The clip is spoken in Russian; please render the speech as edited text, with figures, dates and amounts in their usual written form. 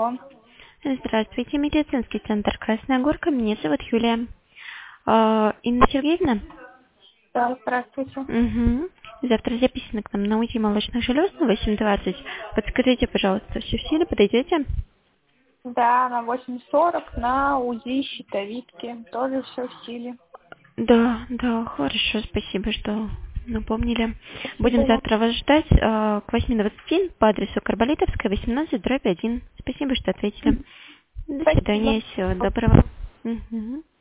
Алло. Здравствуйте, медицинский центр «Красная Горка». Меня зовут Юлия. Инна Сергеевна? Да, здравствуйте. Угу. Завтра записано к нам на УЗИ молочных желез на 8:20. Подскажите, пожалуйста, все в силе, подойдете? Да, на 8:40 на УЗИ щитовидки. Тоже все в силе. Да, хорошо, спасибо, что напомнили. Будем Спасибо вам. завтра вас ждать к 8:20 по адресу Карболитовская, 18/1. Спасибо, что ответили. До Спасибо. свидания, всего доброго. Мгм.